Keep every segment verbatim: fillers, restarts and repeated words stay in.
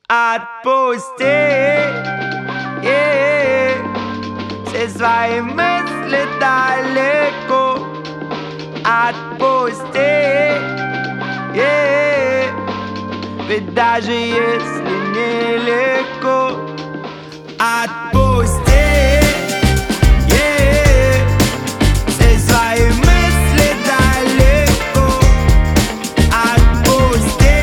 Отпусти, yeah, все свои мысли далеко. Отпусти, yeah, ведь даже если нелегко. Отпусти, yeah, все свои мысли далеко. Отпусти,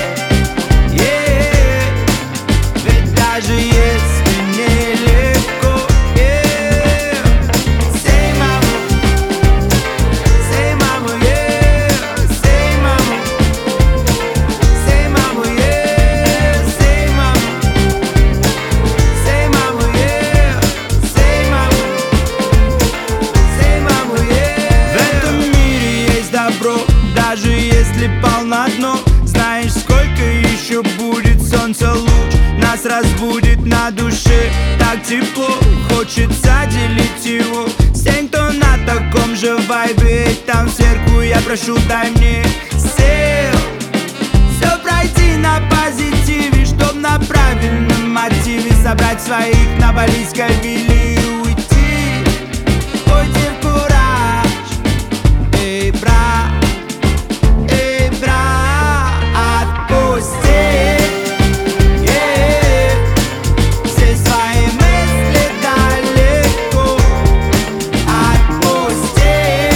yeah, ведь даже если нелегко, yeah. Say mama, say mama, yeah. Say mama, say mama, yeah. Say mama, say mama, yeah. Say mama, say mama, yeah. В этом мире есть добро, даже если полно дно. Знаешь, сколько еще будет солнца луч, нас разбудит на душе так тепло, хочется делить его с тем, кто на таком же вайбе. Там сверху я прошу, дай мне сил все пройти на позитиве, чтоб на правильном мотиве собрать своих на балийской вилле и уйти, уйти в кураж. Эй, брат, эй, брат, отпусти, yeah, все свои мысли далеко. Отпусти,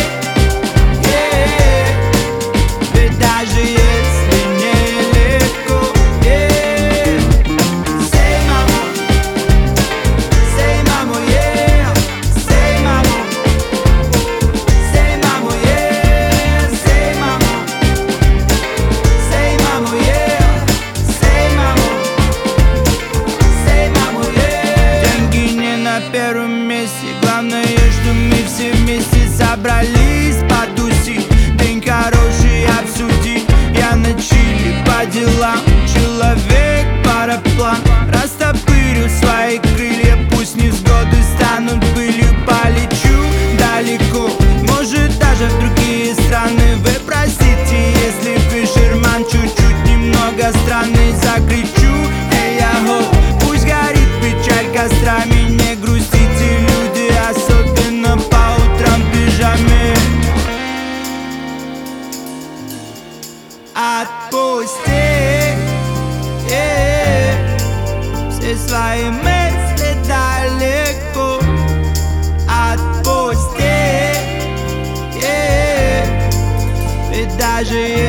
yeah, ведь даже если нелегко, yeah. Say mama, say mama, yeah. Say mama, say mama, yeah. Say mama, say mama, yeah. Say mama, say mama, yeah. Деньги не на первом месте, главное, что мы все вместе собрались потусить, день хороший обсудить. Я на чили по делам, человек параплан. Растопырю свои крылья, пусть невзгоды станут пылью. Полечу далеко, может даже в другие страны. Вы простите, если Фишерман чуть-чуть немного странный. Закричу, эй, яго, пусть горит печаль кострами. Не грустите, люди, особенно по утрам в пижаме. Отпусти, yeah, все свои мысли далеко. Отпусти, yeah, ведь даже